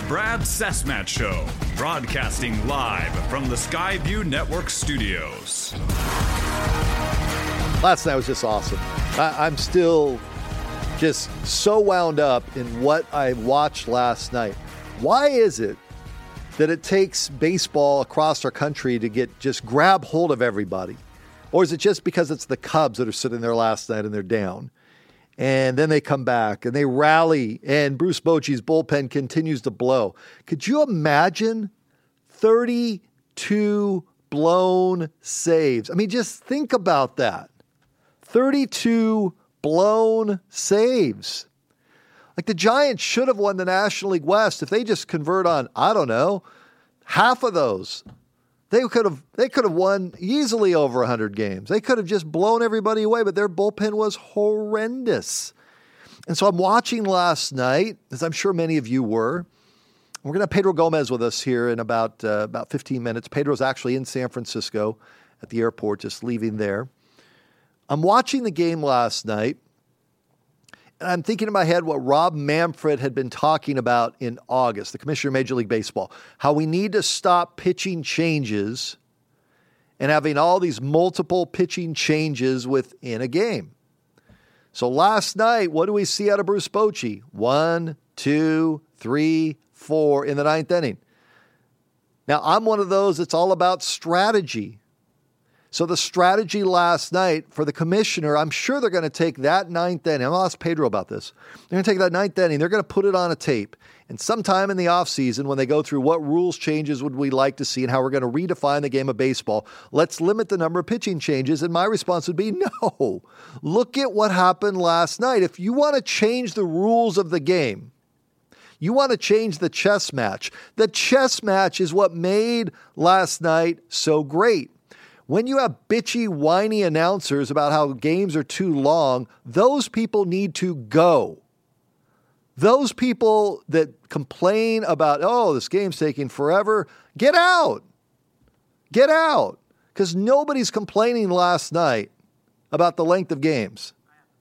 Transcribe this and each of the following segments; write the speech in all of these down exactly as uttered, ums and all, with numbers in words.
Brad Cessmat Show, broadcasting live from the Skyview Network studios. Last night was just awesome. I, I'm still just so wound up in what I watched last night. Why is it that it takes baseball across our country to get just grab hold of everybody? Or is it just because it's the Cubs that are sitting there last night and they're down? And then they come back and they rally and Bruce Bochy's bullpen continues to blow. Could you imagine thirty-two blown saves? I mean, just think about that. thirty-two blown saves. Like the Giants should have won the National League West if they just convert on, I don't know, half of those. They could have they could have won easily over one hundred games. They could have just blown everybody away, but their bullpen was horrendous. And so I'm watching last night, as I'm sure many of you were. We're going to have Pedro Gomez with us here in about, uh, about fifteen minutes. Pedro's actually in San Francisco at the airport, just leaving there. I'm watching the game last night, and I'm thinking in my head what Rob Manfred had been talking about in August, the commissioner of Major League Baseball, how we need to stop pitching changes and having all these multiple pitching changes within a game. So last night, what do we see out of Bruce Bochy? One, two, three, four in the ninth inning. Now, I'm one of those that's all about strategy. So the strategy last night for the commissioner, I'm sure they're going to take that ninth inning. I'm going to ask Pedro about this. They're going to take that ninth inning. They're going to put it on a tape. And sometime in the offseason, when they go through what rules changes would we like to see and how we're going to redefine the game of baseball, let's limit the number of pitching changes. And my response would be, no. Look at what happened last night. If you want to change the rules of the game, you want to change the chess match. The chess match is what made last night so great. When you have bitchy, whiny announcers about how games are too long, those people need to go. Those people that complain about, oh, this game's taking forever, get out. Get out. Because nobody's complaining last night about the length of games.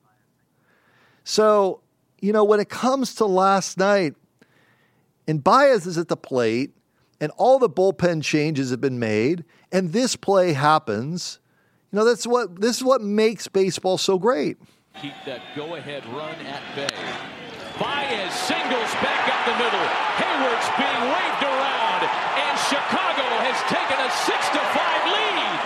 So, you know, when it comes to last night, and Baez is at the plate, and all the bullpen changes have been made, and this play happens, you know, that's what this is what makes baseball so great. Keep that go-ahead run at bay. Baez singles back up the middle. Hayward's being waved around, and Chicago has taken a six to five lead.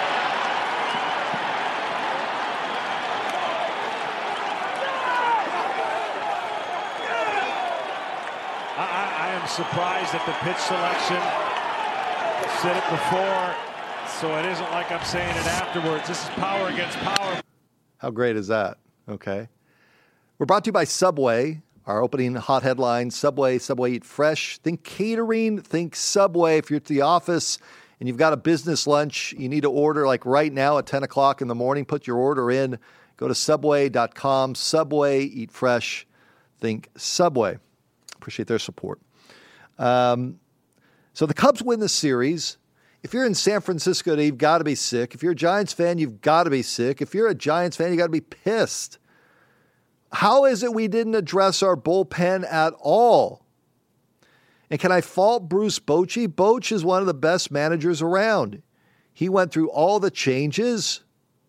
I, I, I am surprised at the pitch selection. Said it before, so it isn't like I'm saying it afterwards. This is power against power. How great is that? Okay. We're brought to you by Subway. Our opening hot headline, Subway, Subway Eat Fresh. Think catering, think Subway. If you're at the office and you've got a business lunch, you need to order like right now at ten o'clock in the morning, put your order in. Go to subway dot com. Subway, eat fresh, think Subway. Appreciate their support. Um, so the Cubs win the series. If you're in San Francisco today, you've got to be sick. If you're a Giants fan, you've got to be sick. If you're a Giants fan, you got to be pissed. How is it we didn't address our bullpen at all? And can I fault Bruce Bochy? Boch is one of the best managers around. He went through all the changes.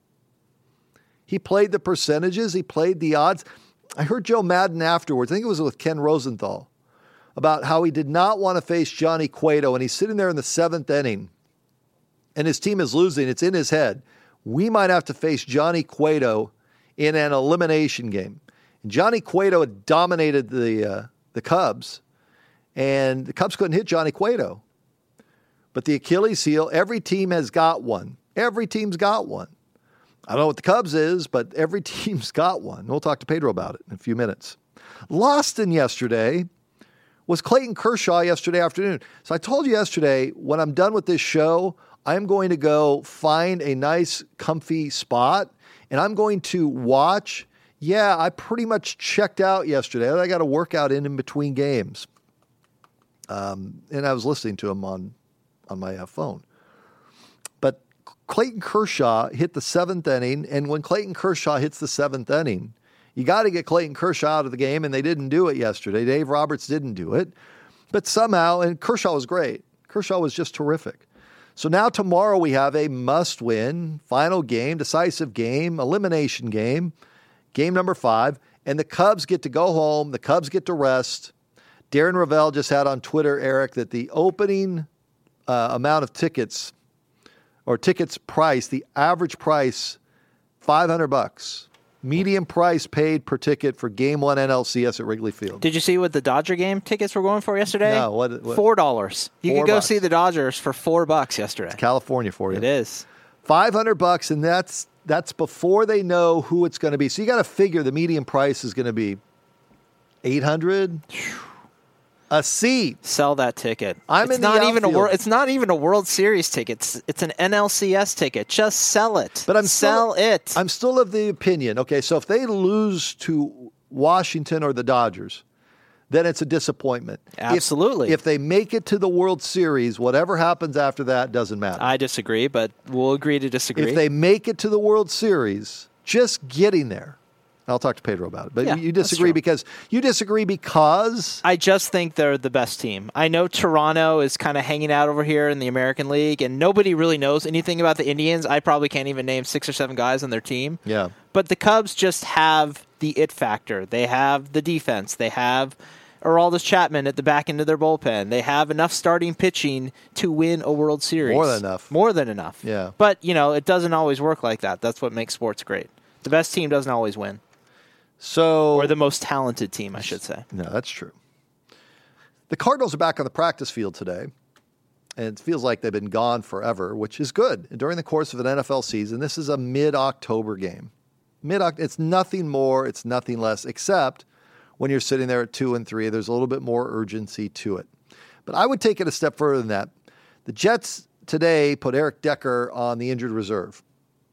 He played the percentages. He played the odds. I heard Joe Madden afterwards, I think it was with Ken Rosenthal, about how he did not want to face Johnny Cueto, and he's sitting there in the seventh inning, and his team is losing. It's in his head. We might have to face Johnny Cueto in an elimination game. And Johnny Cueto had dominated the uh, the Cubs, and the Cubs couldn't hit Johnny Cueto. But the Achilles heel, every team has got one. Every team's got one. I don't know what the Cubs is, but every team's got one. We'll talk to Pedro about it in a few minutes. Lost in yesterday was Clayton Kershaw yesterday afternoon. So I told you yesterday, when I'm done with this show, I'm going to go find a nice, comfy spot, and I'm going to watch. Yeah, I pretty much checked out yesterday. I got a workout in in between games. Um, and I was listening to him on, on my uh, phone. But Clayton Kershaw hit the seventh inning, and when Clayton Kershaw hits the seventh inning, you got to get Clayton Kershaw out of the game, and they didn't do it yesterday. Dave Roberts didn't do it. But somehow, and Kershaw was great. Kershaw was just terrific. So now tomorrow we have a must-win, final game, decisive game, elimination game, game number five, and the Cubs get to go home. The Cubs get to rest. Darren Ravel just had on Twitter, Eric, that the opening uh, amount of tickets or tickets price, the average price, five hundred bucks. Median price paid per ticket for Game One N L C S at Wrigley Field. Did you see what the Dodger game tickets were going for yesterday? No, what? what? Four dollars. You Four could go bucks. see the Dodgers for four bucks yesterday. It's California for you. It is five hundred bucks, and that's that's before they know who it's going to be. So you got to figure the median price is going to be eight hundred a seat. Sell that ticket. I'm it's in the not even a outfield. world. It's not even a World Series ticket. It's, it's an N L C S ticket. Just sell it. But I'm sell still, it. I'm still of the opinion. Okay, so if they lose to Washington or the Dodgers, then it's a disappointment. Absolutely. If, if they make it to the World Series, whatever happens after that doesn't matter. I disagree, but we'll agree to disagree. If they make it to the World Series, just getting there. I'll talk to Pedro about it. But Yeah, you that's disagree true. because you disagree because I just think they're the best team. I know Toronto is kind of hanging out over here in the American League, and nobody really knows anything about the Indians. I probably can't even name six or seven guys on their team. Yeah. But the Cubs just have the it factor. They have the defense. They have Aroldis Chapman at the back end of their bullpen. They have enough starting pitching to win a World Series. More than enough. More than enough. Yeah. But, you know, it doesn't always work like that. That's what makes sports great. The best team doesn't always win. So Or the most talented team, I should say. No, that's true. The Cardinals are back on the practice field today, and it feels like they've been gone forever, which is good. During the course of an N F L season, this is a mid-October game. Mid It's nothing more, it's nothing less, except when you're sitting there at two and three, there's a little bit more urgency to it. But I would take it a step further than that. The Jets today put Eric Decker on the injured reserve.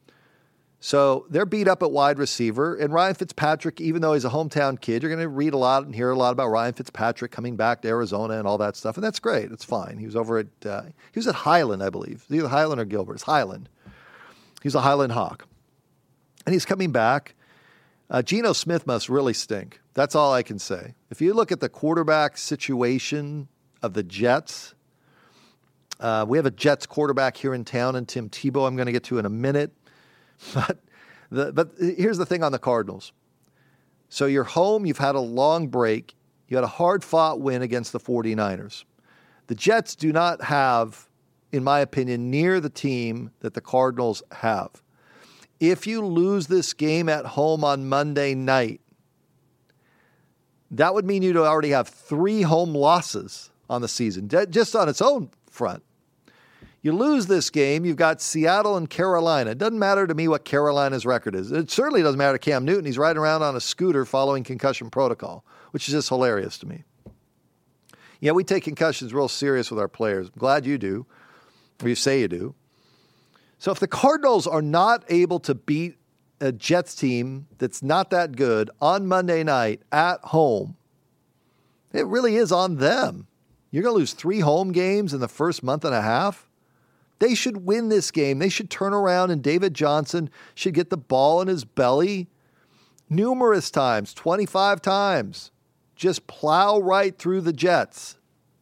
So they're beat up at wide receiver, and Ryan Fitzpatrick, even though he's a hometown kid, you're going to read a lot and hear a lot about Ryan Fitzpatrick coming back to Arizona and all that stuff, and that's great. It's fine. He was over at uh, he was at Highland, I believe. Either Highland or Gilbert. It's Highland. He's a Highland Hawk, and he's coming back. Uh, Geno Smith must really stink. That's all I can say. If you look at the quarterback situation of the Jets, uh, we have a Jets quarterback here in town, and Tim Tebow I'm going to get to in a minute. But the, but here's the thing on the Cardinals. So you're home, you've had a long break, you had a hard-fought win against the 49ers. The Jets do not have, in my opinion, near the team that the Cardinals have. If you lose this game at home on Monday night, that would mean you'd already have three home losses on the season, just on its own front. You lose this game, you've got Seattle and Carolina. It doesn't matter to me what Carolina's record is. It certainly doesn't matter to Cam Newton. He's riding around on a scooter following concussion protocol, which is just hilarious to me. Yeah, we take concussions real serious with our players. I'm glad you do, or you say you do. So if the Cardinals are not able to beat a Jets team that's not that good on Monday night at home, it really is on them. You're going to lose three home games in the first month and a half? They should win this game. They should turn around, and David Johnson should get the ball in his belly numerous times, twenty-five times. Just plow right through the Jets.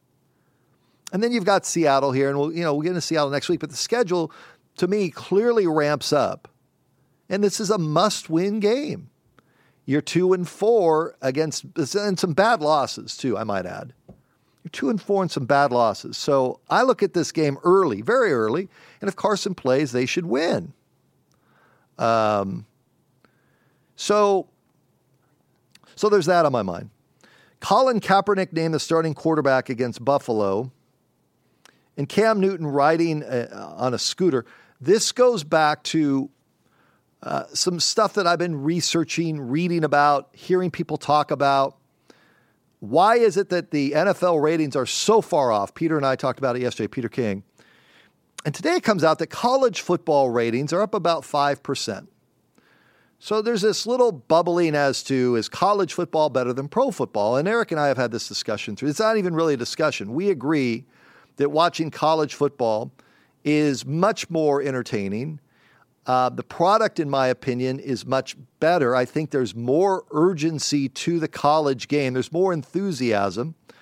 And then you've got Seattle here, and we'll, you know, we'll get into Seattle next week, but the schedule, to me, clearly ramps up. And this is a must-win game. You're two and four against, and some bad losses, too, I might add. You're two and four and some bad losses. So I look at this game early, very early, and if Carson plays, they should win. Um, so, so there's that on my mind. Colin Kaepernick named the starting quarterback against Buffalo, and Cam Newton riding uh, on a scooter. This goes back to uh, some stuff that I've been researching, reading about, hearing people talk about. Why is it that the N F L ratings are so far off? Peter and I talked about it yesterday, Peter King. And today it comes out that college football ratings are up about five percent. So there's this little bubbling as to, is college football better than pro football? And Eric and I have had this discussion through. It's not even really a discussion. We agree that watching college football is much more entertaining. Uh, the product, in my opinion, is much better. I think there's more urgency to the college game. There's more enthusiasm.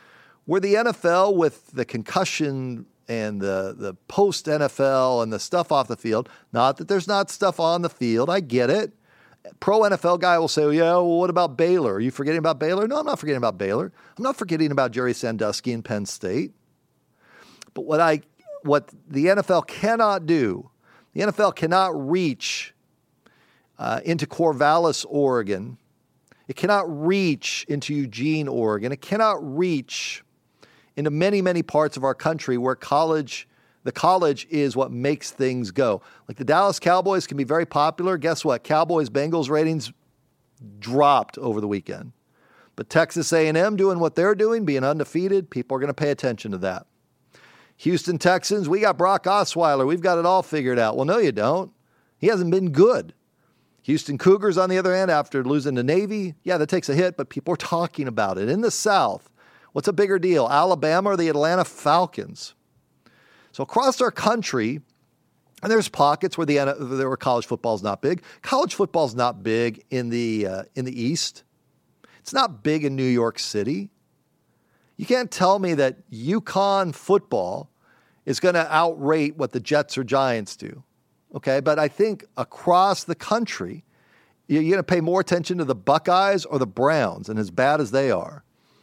Where the N F L with the concussion and the, the post-N F L and the stuff off the field, not that there's not stuff on the field, I get it. Pro-N F L guy will say, yeah, well, what about Baylor? Are you forgetting about Baylor? No, I'm not forgetting about Baylor. I'm not forgetting about Jerry Sandusky and Penn State. But what I, what the N F L cannot do, the N F L cannot reach uh, into Corvallis, Oregon. It cannot reach into Eugene, Oregon. It cannot reach into many, many parts of our country where college, the college is what makes things go. Like the Dallas Cowboys can be very popular. Guess what? Cowboys-Bengals ratings dropped over the weekend. But Texas A and M doing what they're doing, being undefeated, people are going to pay attention to that. Houston Texans, we got Brock Osweiler. We've got it all figured out. Well, no, you don't. He hasn't been good. Houston Cougars, on the other hand, after losing to Navy, yeah, that takes a hit, but people are talking about it. In the South, what's a bigger deal, Alabama or the Atlanta Falcons? So across our country, and there's pockets where the where college football is not big. College football is not big in the uh, in the East. It's not big in New York City. You can't tell me that UConn football is going to outrate what the Jets or Giants do. Okay, but I think across the country, you're going to pay more attention to the Buckeyes or the Browns, and as bad as they are.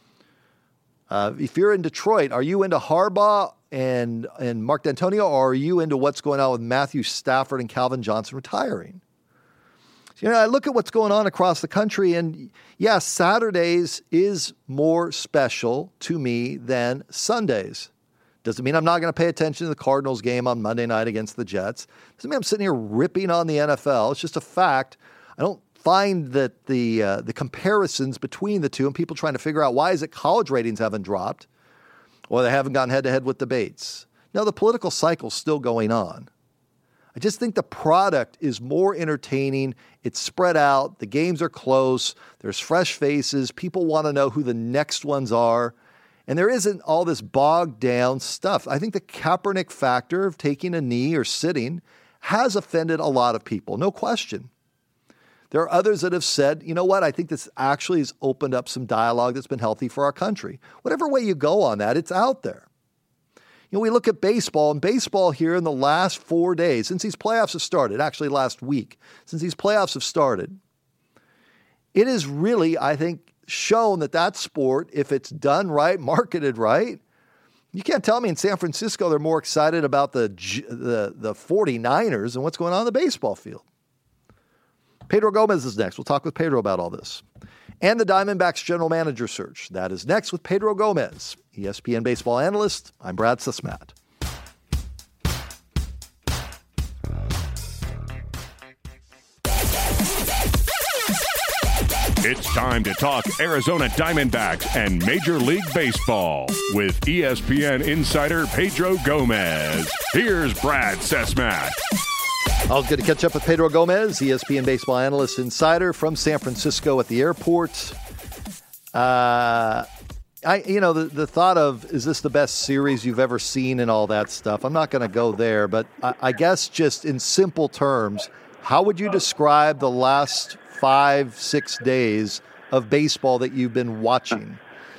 Uh, if you're in Detroit, are you into Harbaugh and, and Mark D'Antonio, or are you into what's going on with Matthew Stafford and Calvin Johnson retiring? You know, I look at what's going on across the country, and yeah, Saturdays is more special to me than Sundays. Doesn't mean I'm not going to pay attention to the Cardinals game on Monday night against the Jets. Doesn't mean I'm sitting here ripping on the N F L. It's just a fact. I don't find that the uh, the comparisons between the two and people trying to figure out why is it college ratings haven't dropped or they haven't gone head-to-head with debates. No, the political cycle's still going on. I just think the product is more entertaining. It's spread out. The games are close. There's fresh faces. People want to know who the next ones are. And there isn't all this bogged down stuff. I think the Kaepernick factor of taking a knee or sitting has offended a lot of people, no question. There are others that have said, you know what, I think this actually has opened up some dialogue that's been healthy for our country. Whatever way you go on that, it's out there. You know, we look at baseball, and baseball here in the last four days, since these playoffs have started, actually last week, since these playoffs have started, it is really, I think, shown that that sport, if it's done right, marketed right, you can't tell me in San Francisco they're more excited about the the, the 49ers and what's going on in the baseball field. Pedro Gomez is next. We'll talk with Pedro about all this. And the Diamondbacks general manager search. That is next with Pedro Gomez, E S P N baseball analyst. I'm Brad Susmat. It's time to talk Arizona Diamondbacks and Major League Baseball with E S P N insider Pedro Gomez. Here's Brad Susmat. Always good to catch up with Pedro Gomez, E S P N baseball analyst insider from San Francisco at the airport. Uh, I, you know, the, the thought of, is this the best series you've ever seen and all that stuff? I'm not going to go there, but I, I guess just in simple terms, how would you describe the last five, six days of baseball that you've been watching?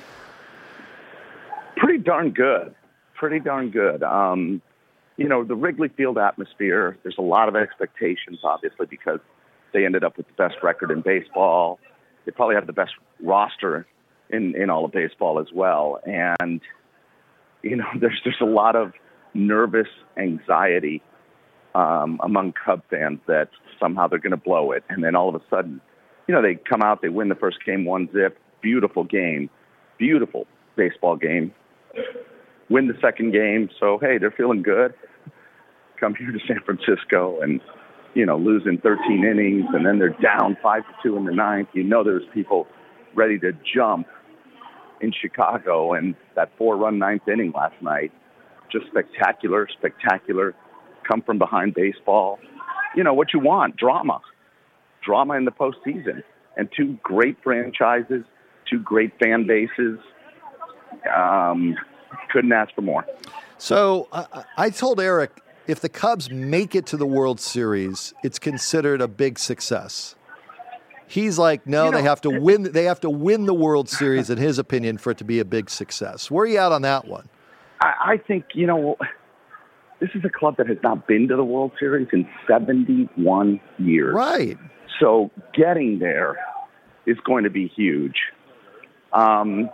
Pretty darn good. Pretty darn good. Um, you know, the Wrigley Field atmosphere, there's a lot of expectations, obviously, because they ended up with the best record in baseball. They probably have the best roster in, in all of baseball as well. And, you know, there's there's a lot of nervous anxiety um, among Cub fans that somehow they're going to blow it. And then all of a sudden, you know, they come out, they win the first game one zip, beautiful game, beautiful baseball game. Win the second game, so, hey, they're feeling good. Come here to San Francisco and, you know, lose in thirteen innings, and then they're down five to two in the ninth. You know there's people ready to jump in Chicago, and that four-run ninth inning last night, just spectacular, spectacular, come-from-behind baseball. You know, what you want, drama. Drama in the postseason. And two great franchises, two great fan bases. Um... Couldn't ask for more. So uh, I told Eric, if the Cubs make it to the World Series, it's considered a big success. He's like, no, You know, they have to win. They have to win the World Series, in his opinion, for it to be a big success. Where are you at on that one? I, I think, you know, this is a club that has not been to the World Series in seventy-one years. Right. So getting there is going to be huge. Um,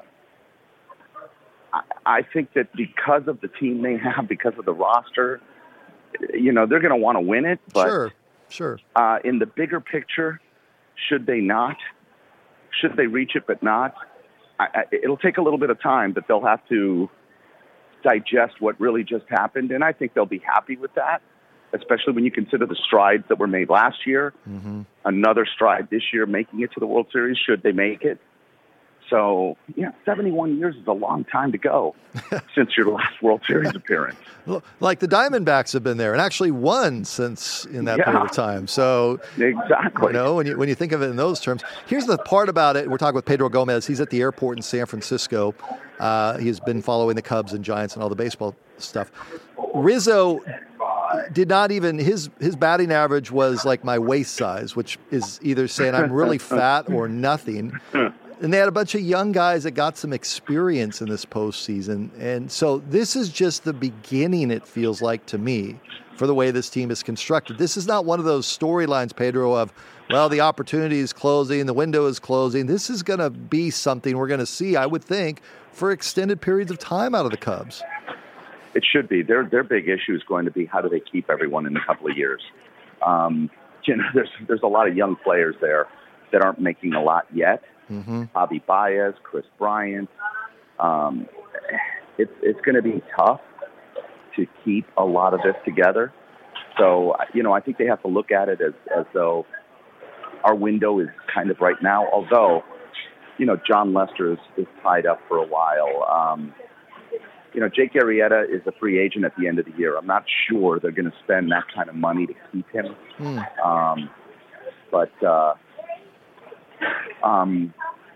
I, I think that because of the team they have, because of the roster, you know, they're going to want to win it. But Sure, sure. uh, in the bigger picture, should they not? Should they reach it but not? I, I, it'll take a little bit of time, but they'll have to digest what really just happened, and I think they'll be happy with that, especially when you consider the strides that were made last year, mm-hmm. another stride this year, making it to the World Series, should they make it. So, yeah, seventy-one years is a long time to go since your last World Series appearance. Like the Diamondbacks have been there and actually won since in that Yeah. period of time. So, Exactly. you know, when you, when you think of it in those terms, here's the part about it. We're talking with Pedro Gomez. He's at the airport in San Francisco. Uh, he's been following the Cubs and Giants and all the baseball stuff. Rizzo did not even, his, his batting average was like my waist size, which is either saying I'm really fat or nothing. And they had a bunch of young guys that got some experience in this postseason. And so this is just the beginning, it feels like to me, for the way this team is constructed. This is not one of those storylines, Pedro, of, well, the opportunity is closing, the window is closing. This is going to be something we're going to see, I would think, for extended periods of time out of the Cubs. It should be. Their their big issue is going to be how do they keep everyone in a couple of years. Um, you know, there's there's a lot of young players there that aren't making a lot yet. Mm-hmm. Javi Baez, Chris Bryant. Um, it's it's going to be tough to keep a lot of this together. So, you know, I think they have to look at it as, as though our window is kind of right now, although, you know, John Lester is, is tied up for a while. Um, you know, Jake Arrieta is a free agent at the end of the year. I'm not sure they're going to spend that kind of money to keep him. Mm. Um, but, uh, um,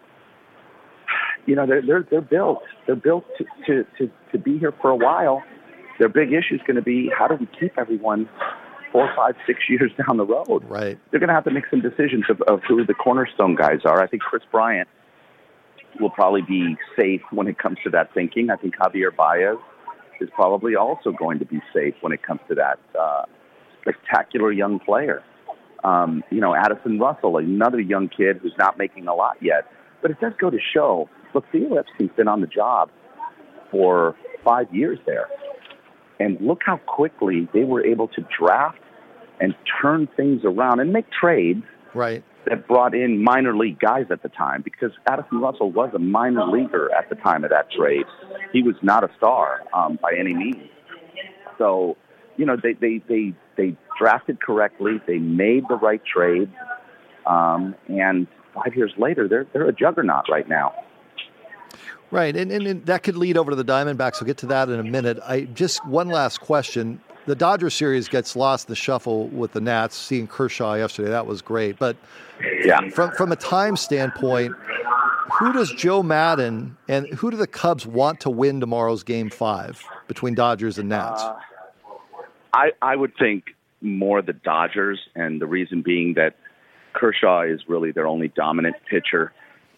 you know, they're, they're, they're built. They're built to, to, to, to be here for a while. Their big issue is going to be how do we keep everyone four, five, six years down the road? Right. They're going to have to make some decisions of, of who the cornerstone guys are. I think Chris Bryant will probably be safe when it comes to that thinking. I think Javier Baez is probably also going to be safe when it comes to that uh, spectacular young player. Um, you know, Addison Russell, another young kid who's not making a lot yet. But it does go to show, look, Theo Epstein's been on the job for five years there. And look how quickly they were able to draft and turn things around and make trades right. that brought in minor league guys at the time, because Addison Russell was a minor leaguer at the time of that trade. He was not a star um, by any means. So, you know, they, they, they, they drafted correctly. They made the right trade. Um, and five years later, they're, they're a juggernaut right now. Right, and, and, and that could lead over to the Diamondbacks. We'll get to that in a minute. I just one last question. The Dodgers series gets lost in the shuffle with the Nats. Seeing Kershaw yesterday, that was great. But yeah. from from a time standpoint, who does Joe Maddon and who do the Cubs want to win tomorrow's Game Five between Dodgers and Nats? Uh, I I would think more the Dodgers, and the reason being that Kershaw is really their only dominant pitcher.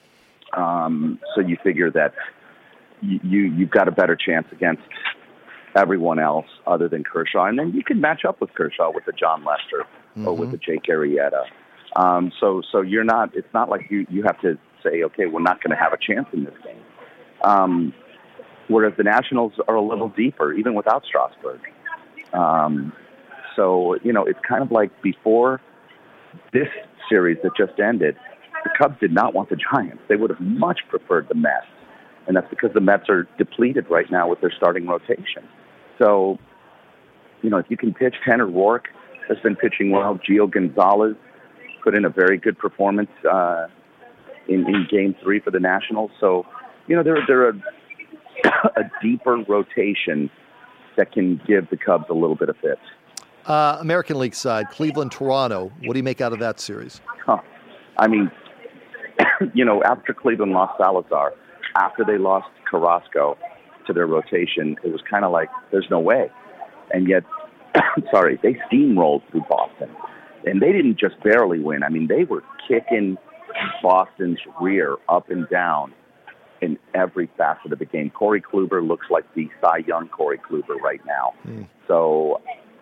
Um, so you figure that you, you, you've got a better chance against everyone else other than Kershaw. And then you can match up with Kershaw with the John Lester mm-hmm. or with the Jake Arrieta. Um, so, so you're not, it's not like you, you have to say, okay, we're not going to have a chance in this game. Um, whereas the Nationals are a little deeper, even without Strasburg. Um, so, you know, it's kind of like before this series that just ended, the Cubs did not want the Giants. They would have much preferred the Mets. And that's because the Mets are depleted right now with their starting rotation. So, you know, if you can pitch, Tanner Roark has been pitching well. Gio Gonzalez put in a very good performance uh, in, in Game three for the Nationals. So, you know, they're, they're a, a deeper rotation that can give the Cubs a little bit of fits. Uh, American League side, Cleveland, Toronto. What do you make out of that series? Huh. I mean, you know, after Cleveland lost Salazar, after they lost Carrasco to their rotation, it was kind of like, there's no way. And yet, sorry, they steamrolled through Boston. And they didn't just barely win. I mean, they were kicking Boston's rear up and down in every facet of the game. Corey Kluber looks like the Cy Young Corey Kluber right now. Mm. So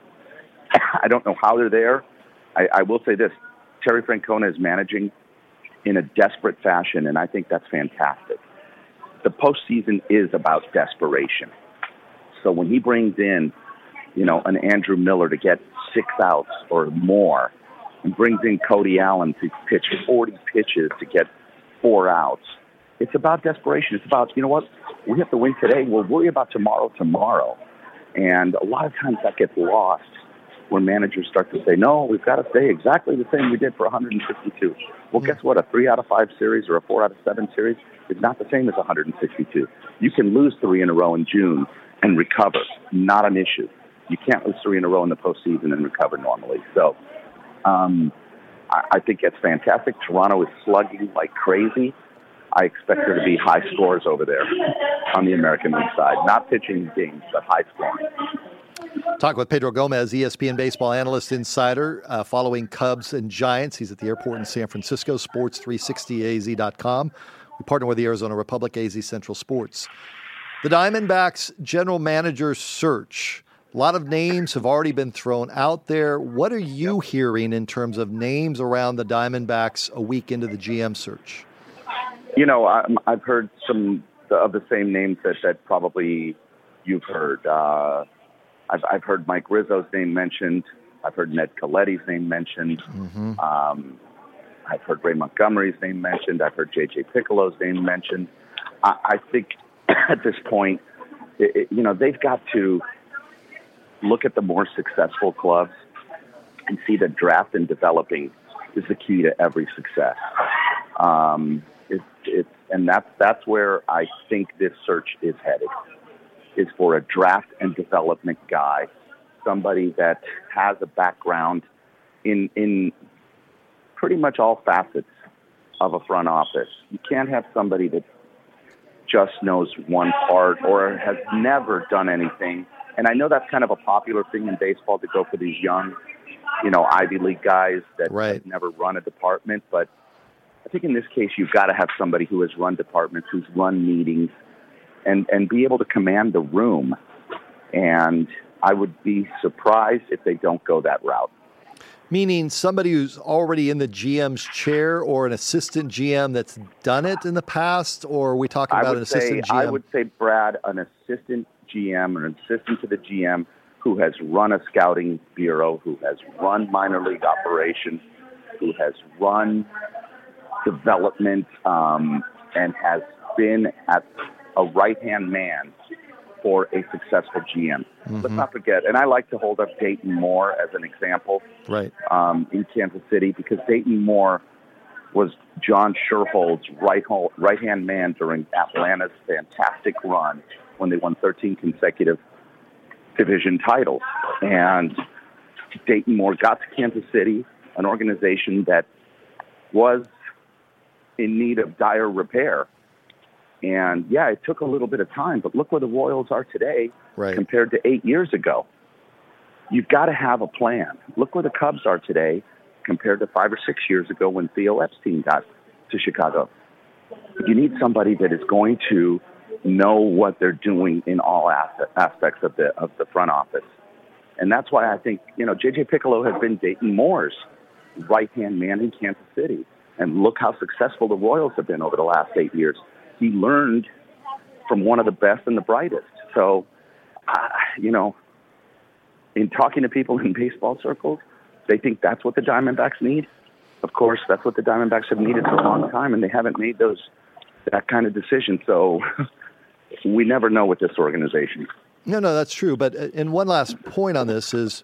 I don't know how they're there. I, I will say this, Terry Francona is managing in a desperate fashion, and I think that's fantastic. The postseason is about desperation. So when he brings in, you know, an Andrew Miller to get six outs or more, and brings in Cody Allen to pitch forty pitches to get four outs, it's about desperation. It's about, you know what, we have to win today. We'll worry about tomorrow tomorrow. And a lot of times that gets lost when managers start to say, no, we've got to stay exactly the same we did for one hundred fifty-two. Well, guess what? A three out of five series or a four out of seven series is not the same as one hundred sixty-two. You can lose three in a row in June and recover. Not an issue. You can't lose three in a row in the postseason and recover normally. So um, I, I think that's fantastic. Toronto is slugging like crazy. I expect there to be high scores over there on the American League side. Not pitching games, but high scoring. Talk with Pedro Gomez, E S P N baseball analyst insider, uh, following Cubs and Giants. He's at the airport in San Francisco, sports three sixty A Z dot com. We partner with the Arizona Republic, A Z Central Sports. The Diamondbacks general manager search. A lot of names have already been thrown out there. What are you hearing in terms of names around the Diamondbacks a week into the G M search? You know, I'm, I've heard some of the same names that, that probably you've heard. Uh, I've, I've heard Mike Rizzo's name mentioned. I've heard Ned Colletti's name mentioned. Mm-hmm. Um, I've heard Ray Montgomery's name mentioned. I've heard J J Piccolo's name mentioned. I, I think at this point, it, it, you know, they've got to look at the more successful clubs and see that draft and developing is the key to every success. Um, it, it, and that's, that's where I think this search is headed, is for a draft and development guy, somebody that has a background in in pretty much all facets of a front office. You can't have somebody that just knows one part or has never done anything. And I know that's kind of a popular thing in baseball to go for these young, you know, Ivy League guys that right. have never run a department. But I think in this case, you've got to have somebody who has run departments, who's run meetings, and, and be able to command the room. And I would be surprised if they don't go that route. Meaning somebody who's already in the G M's chair or an assistant G M that's done it in the past, or are we talking about an assistant say, G M? I would say, Brad, an assistant G M or an assistant to the G M who has run a scouting bureau, who has run minor league operations, who has run development, um, and has been at a right-hand man for a successful G M. Mm-hmm. Let's not forget, and I like to hold up Dayton Moore as an example right. um, in Kansas City, because Dayton Moore was John Sherhold's right right-hand man during Atlanta's fantastic run when they won thirteen consecutive division titles. And Dayton Moore got to Kansas City, an organization that was in need of dire repair. And, yeah, it took a little bit of time, but look where the Royals are today right. compared to eight years ago. You've got to have a plan. Look where the Cubs are today compared to five or six years ago when Theo Epstein got to Chicago. You need somebody that is going to know what they're doing in all aspects of the of the front office. And that's why I think, you know, J J Piccolo has been Dayton Moore's right-hand man in Kansas City. And look how successful the Royals have been over the last eight years. He learned from one of the best and the brightest. So, uh, you know, in talking to people in baseball circles, they think that's what the Diamondbacks need. Of course, that's what the Diamondbacks have needed for a long time, and they haven't made those that kind of decision. So we never know with this organization. No, no, that's true. But and one last point on this is,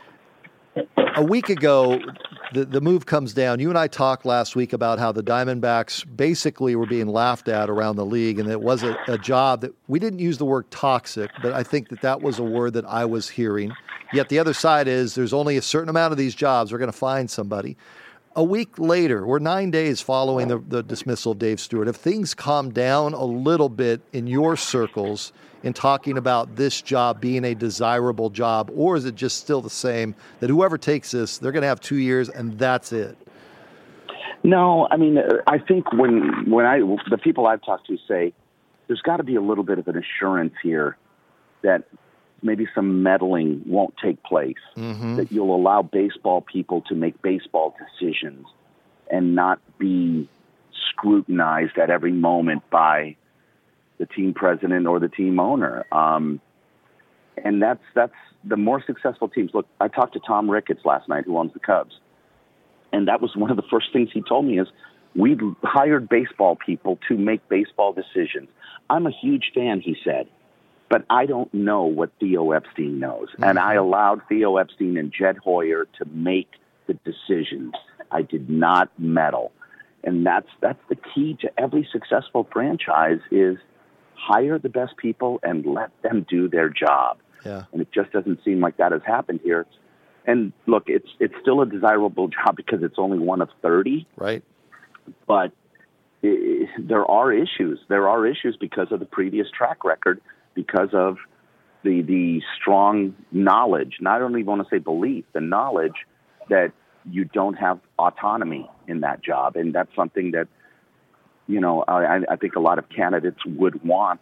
a week ago, the, the move comes down. You and I talked last week about how the Diamondbacks basically were being laughed at around the league, and it was a, a job that we didn't use the word toxic, but I think that that was a word that I was hearing. Yet the other side is there's only a certain amount of these jobs. We're going to find somebody. A week later, we're nine days following the, the dismissal of Dave Stewart. Have things calmed down a little bit in your circles in talking about this job being a desirable job, or is it just still the same that whoever takes this, they're going to have two years and that's it? No, I mean, I think when when I the people I've talked to say there's got to be a little bit of an assurance here that maybe some meddling won't take place, mm-hmm. that you'll allow baseball people to make baseball decisions and not be scrutinized at every moment by the team president or the team owner. Um, and that's that's the more successful teams. Look, I talked to Tom Ricketts last night, who owns the Cubs. And that was one of the first things he told me is we've hired baseball people to make baseball decisions. I'm a huge fan, he said, but I don't know what Theo Epstein knows. Mm-hmm. And I allowed Theo Epstein and Jed Hoyer to make the decisions. I did not meddle. And that's that's the key to every successful franchise is hire the best people and let them do their job. Yeah. And it just doesn't seem like that has happened here. And look, it's it's still a desirable job because it's only one of thirty. Right. But it, there are issues. There are issues because of the previous track record, because of the the strong knowledge, not only want to say belief, the knowledge that you don't have autonomy in that job. And that's something that, you know, I, I think a lot of candidates would want.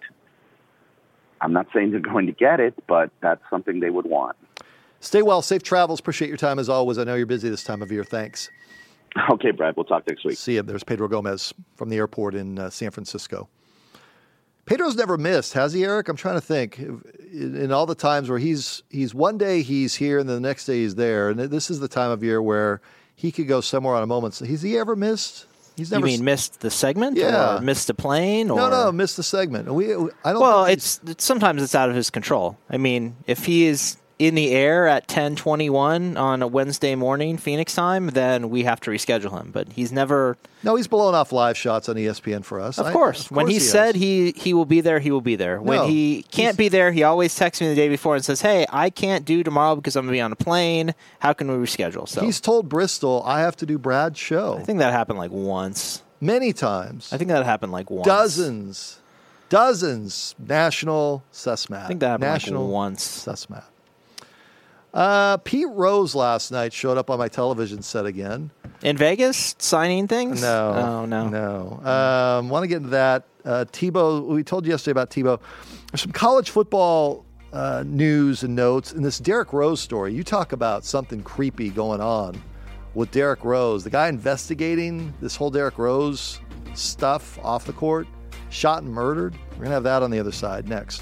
I'm not saying they're going to get it, but that's something they would want. Stay well. Safe travels. Appreciate your time as always. I know you're busy this time of year. Thanks. Okay, Brad. We'll talk next week. See you. There's Pedro Gomez from the airport in uh, San Francisco. Pedro's never missed, has he, Eric? I'm trying to think. In, in all the times where he's he's one day he's here and then the next day he's there, and this is the time of year where he could go somewhere on a moment. Has he ever missed? He's never. You mean missed the segment? Yeah. Or missed a plane? Or... No, no, missed the segment. We, I don't. Well, it's, it's sometimes it's out of his control. I mean, if he is in the air at ten twenty-one on a Wednesday morning, Phoenix time, then we have to reschedule him. But he's never... No, he's blowing off live shots on E S P N for us. Of I, course. of When course he, he said has. he, he will be there, he will be there. When No, he can't be there, he always texts me the day before and says, hey, I can't do tomorrow because I'm going to be on a plane. How can we reschedule? So He's told Bristol, I have to do Brad's show. I think that happened like once. Many times. I think that happened like once. Dozens. Dozens. National Cessmat. I think that happened National like once. Cessmat. Uh, Pete Rose last night showed up on my television set again. In Vegas, signing things? No. Oh, no. No. Um, want to get into that. Uh, Tebow, we told you yesterday about Tebow. There's some college football uh, news and notes. In this Derrick Rose story, you talk about something creepy going on with Derrick Rose. The guy investigating this whole Derrick Rose stuff off the court, shot and murdered. We're going to have that on the other side next.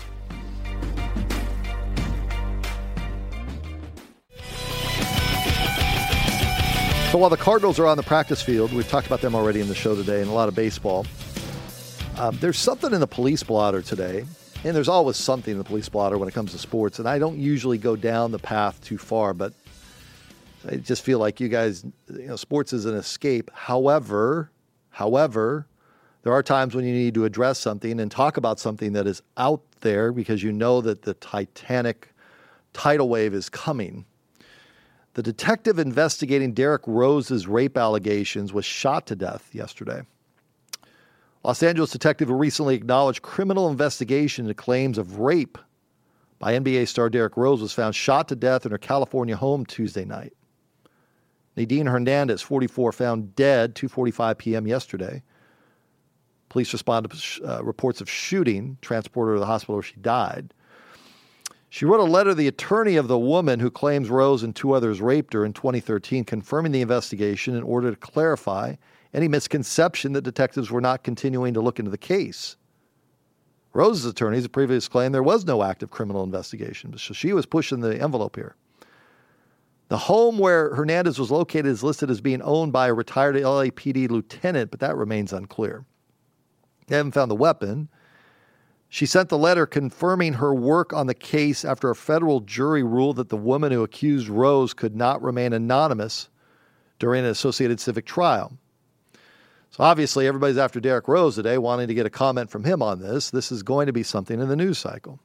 So while the Cardinals are on the practice field, we've talked about them already in the show today and a lot of baseball, um, there's something in the police blotter today, and there's always something in the police blotter when it comes to sports, and I don't usually go down the path too far, but I just feel like you guys, you know, sports is an escape. However, however, there are times when you need to address something and talk about something that is out there because you know that the Titanic tidal wave is coming. The detective investigating Derrick Rose's rape allegations was shot to death yesterday. Los Angeles detective who recently acknowledged criminal investigation into claims of rape by N B A star Derrick Rose was found shot to death in her California home Tuesday night. Nadine Hernandez, forty-four, found dead two forty-five p.m. yesterday. Police responded to uh, reports of shooting, transported her to the hospital where she died. She wrote a letter to the attorney of the woman who claims Rose and two others raped her in twenty thirteen, confirming the investigation in order to clarify any misconception that detectives were not continuing to look into the case. Rose's attorneys had previously claimed there was no active criminal investigation, so she was pushing the envelope here. The home where Hernandez was located is listed as being owned by a retired L A P D lieutenant, but that remains unclear. They haven't found the weapon. She sent the letter confirming her work on the case after a federal jury ruled that the woman who accused Rose could not remain anonymous during an Associated Civic trial. So obviously everybody's after Derrick Rose today, wanting to get a comment from him on this. This is going to be something in the news cycle.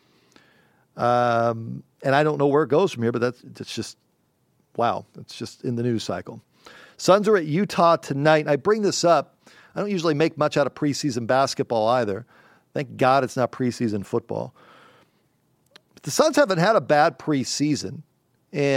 Um, and I don't know where it goes from here, but that's, that's just, wow, it's just in the news cycle. Suns are at Utah tonight. I bring this up. I don't usually make much out of preseason basketball either. Thank God it's not preseason football. But the Suns haven't had a bad preseason. And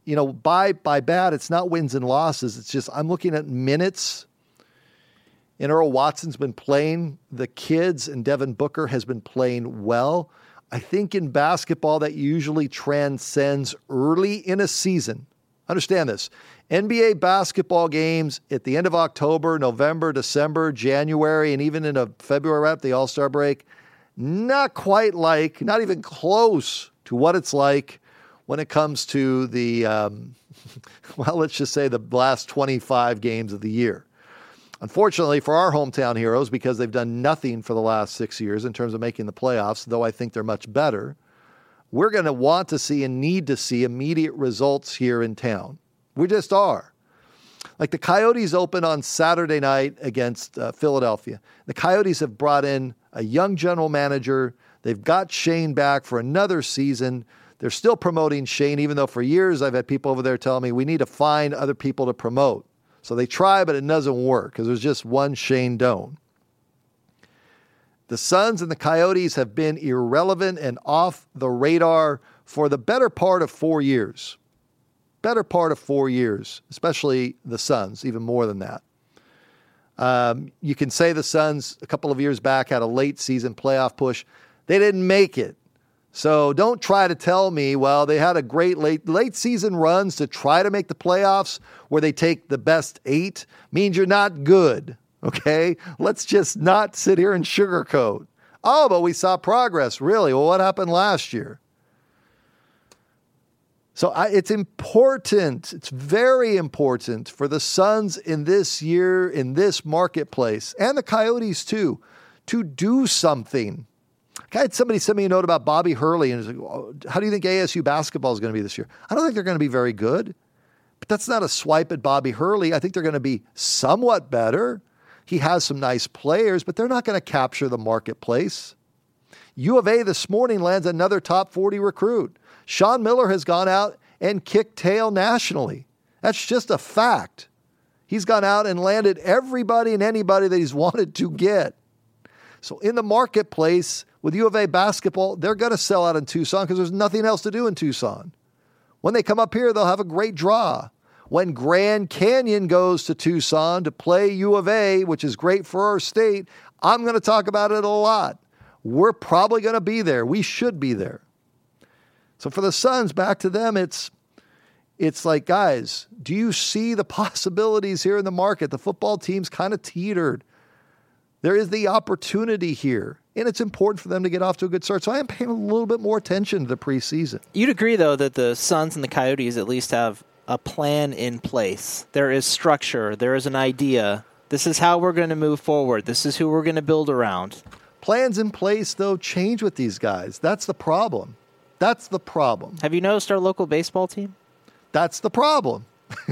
you know, by by bad, it's not wins and losses. It's just I'm looking at minutes. And Earl Watson's been playing the kids, and Devin Booker has been playing well. I think in basketball that usually transcends early in a season. Understand this. N B A basketball games at the end of October, November, December, January, and even in a February wrap, the All-Star break, not quite like, not even close to what it's like when it comes to the, um, well, let's just say the last twenty-five games of the year. Unfortunately for our hometown heroes, because they've done nothing for the last six years in terms of making the playoffs, though I think they're much better, we're going to want to see and need to see immediate results here in town. We just are. Like the Coyotes open on Saturday night against uh, Philadelphia. The Coyotes have brought in a young general manager. They've got Shane back for another season. They're still promoting Shane, even though for years I've had people over there telling me we need to find other people to promote. So they try, but it doesn't work because there's just one Shane Doan. The Suns and the Coyotes have been irrelevant and off the radar for the better part of four years. Better part of four years, especially the Suns, even more than that. Um, you can say the Suns a couple of years back had a late season playoff push. They didn't make it. So don't try to tell me, well, they had a great late late season runs to try to make the playoffs where they take the best eight means you're not good. Okay, let's just not sit here and sugarcoat. Oh, but we saw progress. Really? Well, what happened last year? So I, it's important. It's very important for the Suns in this year, in this marketplace, and the Coyotes too, to do something. I had somebody send me a note about Bobby Hurley, and was like, oh, how do you think A S U basketball is going to be this year? I don't think they're going to be very good, but that's not a swipe at Bobby Hurley. I think they're going to be somewhat better. He has some nice players, but they're not going to capture the marketplace. U of A this morning lands another top forty recruit. Sean Miller has gone out and kicked tail nationally. That's just a fact. He's gone out and landed everybody and anybody that he's wanted to get. So in the marketplace with U of A basketball, they're going to sell out in Tucson because there's nothing else to do in Tucson. When they come up here, they'll have a great draw. When Grand Canyon goes to Tucson to play U of A, which is great for our state, I'm going to talk about it a lot. We're probably going to be there. We should be there. So for the Suns, back to them, it's it's like, guys, do you see the possibilities here in the market? The football team's kind of teetered. There is the opportunity here, and it's important for them to get off to a good start. So I am paying a little bit more attention to the preseason. You'd agree, though, that the Suns and the Coyotes at least have a plan in place. There is structure. There is an idea. This is how we're going to move forward. This is who we're going to build around. Plans in place, though, change with these guys. That's the problem. That's the problem. Have you noticed our local baseball team? That's the problem.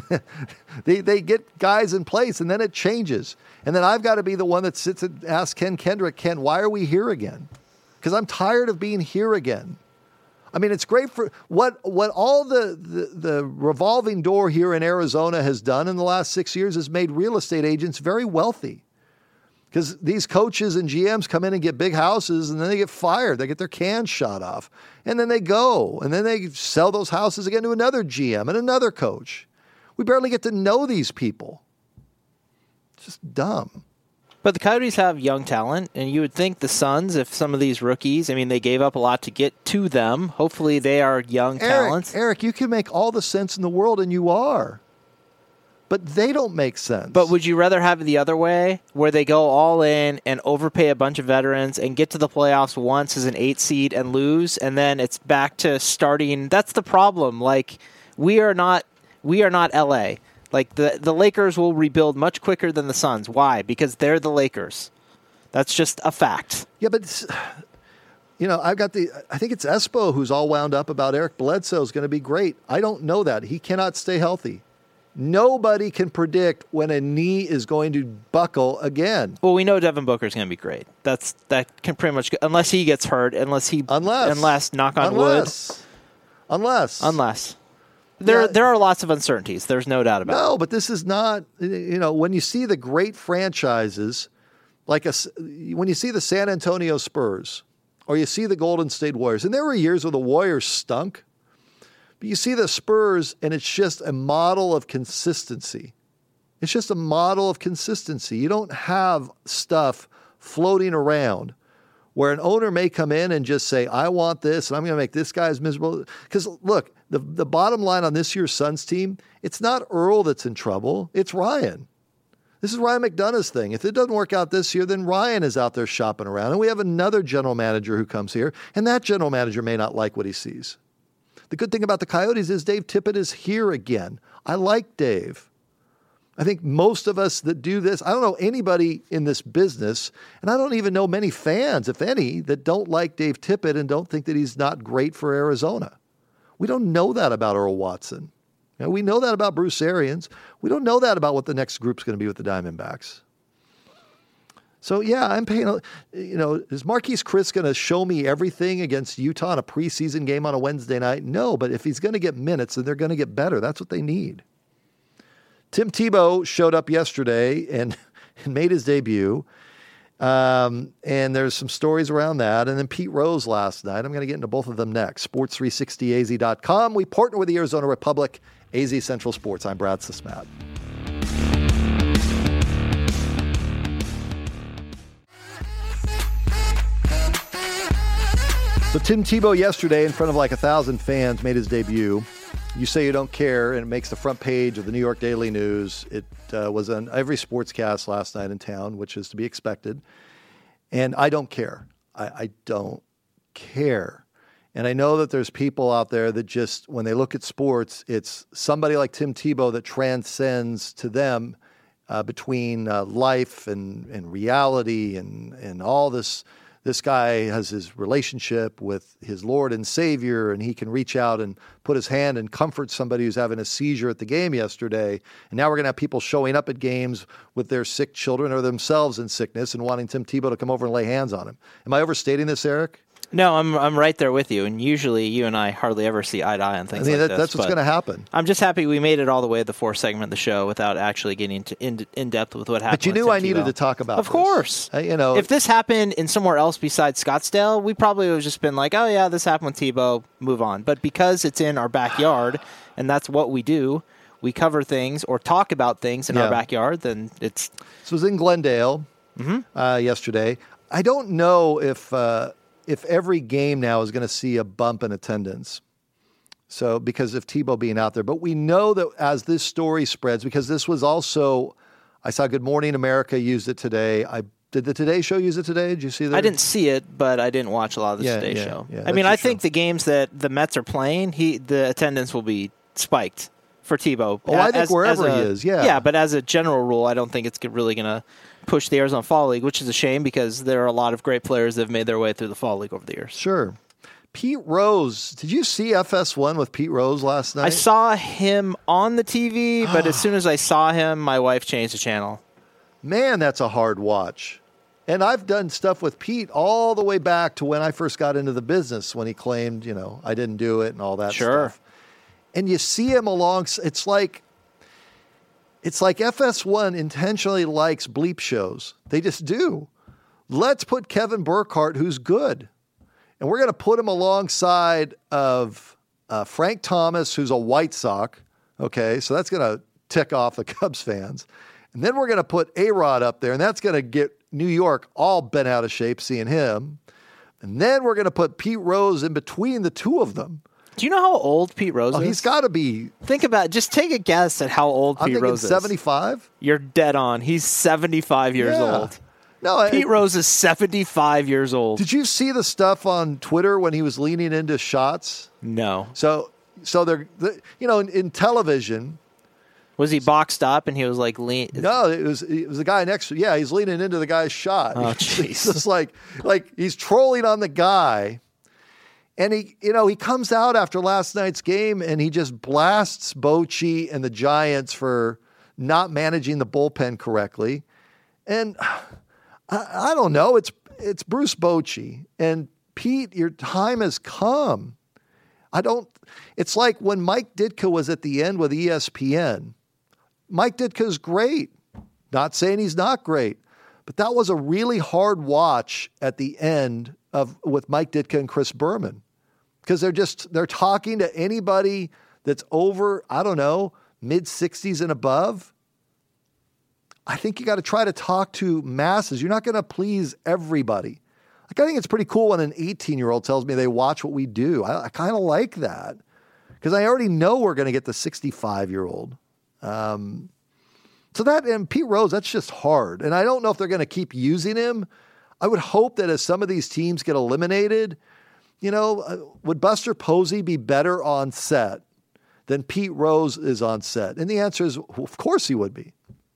they they get guys in place, and then it changes. And then I've got to be the one that sits and asks Ken Kendrick, Ken, why are we here again? Because I'm tired of being here again. I mean, it's great for what what all the, the, the revolving door here in Arizona has done in the last six years has made real estate agents very wealthy. Because these coaches and G Ms come in and get big houses, and then they get fired. They get their cans shot off. And then they go. And then they sell those houses again to another G M and another coach. We barely get to know these people. It's just dumb. But the Coyotes have young talent, and you would think the Suns, if some of these rookies, I mean, they gave up a lot to get to them. Hopefully they are young Eric, talents. Eric, you can make all the sense in the world, and you are. But they don't make sense. But would you rather have it the other way, where they go all in and overpay a bunch of veterans and get to the playoffs once as an eight seed and lose, and then it's back to starting? That's the problem. Like, we are not we are not L A. Like, the, the Lakers will rebuild much quicker than the Suns. Why? Because they're the Lakers. That's just a fact. Yeah, but, you know, I've got the, I think it's Espo who's all wound up about Eric Bledsoe is going to be great. I don't know that. He cannot stay healthy. Nobody can predict when a knee is going to buckle again. Well, we know Devin Booker is going to be great. That's that can pretty much, unless he gets hurt, unless he, unless, unless knock on unless, wood, unless, unless. There, yeah. there are lots of uncertainties. There's no doubt about no, it. No, but this is not, you know, when you see the great franchises, like a, when you see the San Antonio Spurs or you see the Golden State Warriors, and there were years where the Warriors stunk But you see the Spurs, and it's just a model of consistency. It's just a model of consistency. You don't have stuff floating around where an owner may come in and just say, I want this, and I'm going to make this guy as miserable. Because, look, the, the bottom line on this year's Suns team, it's not Earl that's in trouble. It's Ryan. This is Ryan McDonough's thing. If it doesn't work out this year, then Ryan is out there shopping around. And we have another general manager who comes here, and that general manager may not like what he sees. The good thing about the Coyotes is Dave Tippett is here again. I like Dave. I think most of us that do this, I don't know anybody in this business, and I don't even know many fans, if any, that don't like Dave Tippett and don't think that he's not great for Arizona. We don't know that about Earl Watson. You know, we know that about Bruce Arians. We don't know that about what the next group's going to be with the Diamondbacks. So, yeah, I'm paying, you know, is Marquise Chris going to show me everything against Utah in a preseason game on a Wednesday night? No, but if he's going to get minutes, then they're going to get better. That's what they need. Tim Tebow showed up yesterday and, and made his debut. Um, and there's some stories around that. And then Pete Rose last night. I'm going to get into both of them next. sports three sixty A Z dot com. We partner with the Arizona Republic, A Z Central Sports. I'm Brad Sismat. So Tim Tebow yesterday in front of like a thousand fans made his debut. You say you don't care, and it makes the front page of the New York Daily News. It uh, was on every sportscast last night in town, which is to be expected. And I don't care. I, I don't care. And I know that there's people out there that just, when they look at sports, it's somebody like Tim Tebow that transcends to them uh, between uh, life and, and reality and, and all this. This guy has his relationship with his Lord and Savior, and he can reach out and put his hand and comfort somebody who's having a seizure at the game yesterday. And now we're going to have people showing up at games with their sick children or themselves in sickness and wanting Tim Tebow to come over and lay hands on him. Am I overstating this, Eric? No, I'm I'm right there with you. And usually you and I hardly ever see eye to eye on things I mean, like that, this. That's what's going to happen. I'm just happy we made it all the way to the fourth segment of the show without actually getting to in, in depth with what happened. But you knew Tim I needed Tebow. to talk about Of this. course. Uh, you know, if this happened in somewhere else besides Scottsdale, we probably would have just been like, oh, yeah, this happened with Tebow, move on. But because it's in our backyard, and that's what we do, we cover things or talk about things in yeah. our backyard, then it's... This was in Glendale mm-hmm. uh, yesterday. I don't know if... Uh, if every game now is going to see a bump in attendance. So because of Tebow being out there. But we know that as this story spreads, because this was also, I saw Good Morning America used it today. I Did the Today Show use it today? Did you see that? I didn't see it, but I didn't watch a lot of the yeah, Today yeah, Show. Yeah, I mean, I think show. the games that the Mets are playing, he the attendance will be spiked for Tebow. Oh, I think as, wherever as a, he is, yeah. Yeah, but as a general rule, I don't think it's really going to push the Arizona Fall League, which is a shame because there are a lot of great players that have made their way through the Fall League over the years. Sure. Pete Rose. Did you see F S one with Pete Rose last night? I saw him on the T V, but as soon as I saw him, my wife changed the channel. Man, that's a hard watch. And I've done stuff with Pete all the way back to when I first got into the business when he claimed, you know, I didn't do it and all that sure. stuff. And you see him along, it's like, it's like F S one intentionally likes bleep shows. They just do. Let's put Kevin Burkhardt, who's good. And we're going to put him alongside of uh, Frank Thomas, who's a White Sox. Okay, so that's going to tick off the Cubs fans. And then we're going to put A-Rod up there, and that's going to get New York all bent out of shape seeing him. And then we're going to put Pete Rose in between the two of them. Do you know how old Pete Rose oh, is? He's got to be. Think about it. Just take a guess at how old I'm Pete thinking Rose is. seventy-five. You're dead on. He's seventy-five years Yeah. old. No, Pete I, Rose is seventy-five years old. Did you see the stuff on Twitter when he was leaning into shots? No. So, so they're, you know, in, in television. Was he boxed up and he was like lean? No, it was it was the guy next to. Yeah, he's leaning into the guy's shot. Oh, jeez. It's just like like he's trolling on the guy. And he, you know, he comes out after last night's game and he just blasts Bochy and the Giants for not managing the bullpen correctly. And I, I don't know. It's it's Bruce Bochy. And Pete, your time has come. I don't. It's like when Mike Ditka was at the end with E S P N. Mike Ditka's great. Not saying he's not great, but that was a really hard watch at the end of with Mike Ditka and Chris Berman. because they're just, they're talking to anybody that's over, I don't know, mid sixties and above. I think you got to try to talk to masses. You're not going to please everybody. Like, I think it's pretty cool when an eighteen-year-old tells me they watch what we do. I, I kind of like that because I already know we're going to get the sixty-five-year-old. Um, so that, and Pete Rose, that's just hard. And I don't know if they're going to keep using him. I would hope that as some of these teams get eliminated, you know, uh, would Buster Posey be better on set than Pete Rose is on set? And the answer is, of course he would be.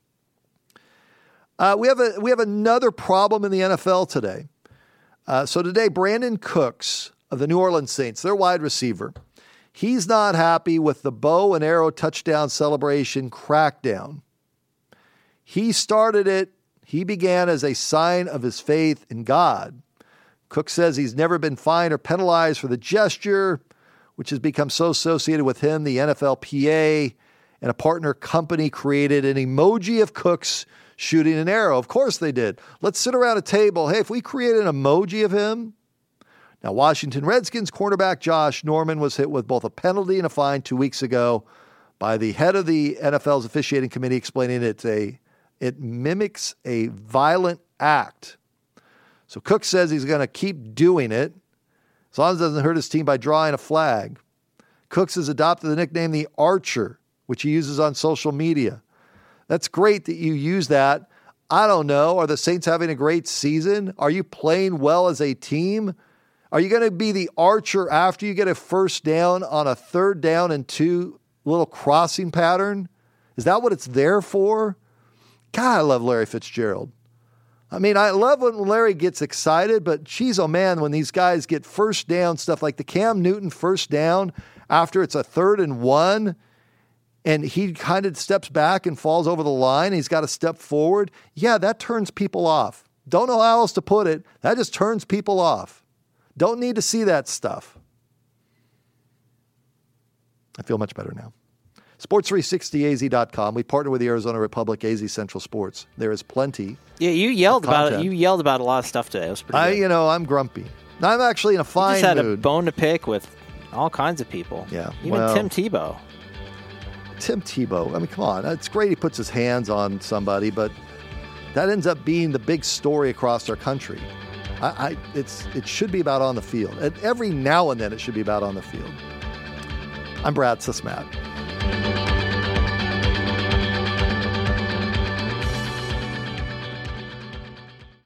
Uh, we have a we have another problem in the N F L today. Uh, so today, Brandon Cooks of the New Orleans Saints, their wide receiver, he's not happy with the bow and arrow touchdown celebration crackdown. He started it. He began as a sign of his faith in God. Cook says he's never been fined or penalized for the gesture, which has become so associated with him. The N F L P A and a partner company created an emoji of Cooks shooting an arrow. Of course they did. Let's sit around a table. Hey, if we create an emoji of him. Now, Washington Redskins cornerback Josh Norman was hit with both a penalty and a fine two weeks ago by the head of the N F L's officiating committee, explaining it's a it mimics a violent act. So Cook says he's going to keep doing it as long as it doesn't hurt his team by drawing a flag. Cooks has adopted the nickname the Archer, which he uses on social media. That's great that you use that. I don't know. Are the Saints having a great season? Are you playing well as a team? Are you going to be the Archer after you get a first down on a third down and two little crossing pattern? Is that what it's there for? God, I love Larry Fitzgerald. I mean, I love when Larry gets excited, but geez, oh man, when these guys get first down stuff like the Cam Newton first down after it's a third and one, and he kind of steps back and falls over the line, and he's got to step forward. Yeah, that turns people off. Don't know how else to put it. That just turns people off. Don't need to see that stuff. I feel much better now. sports three sixty A Z dot com. We partner with the Arizona Republic, A Z Central Sports. There is plenty. Yeah, you yelled about it. You yelled about a lot of stuff today. It was pretty I, good. you know, I'm grumpy. I'm actually in a fine mood. You just had mood. a bone to pick with all kinds of people. Yeah. Even well, Tim Tebow. Tim Tebow. I mean, come on. It's great he puts his hands on somebody, but that ends up being the big story across our country. I, I it's it should be about on the field. And every now and then it should be about on the field. I'm Brad Sismat.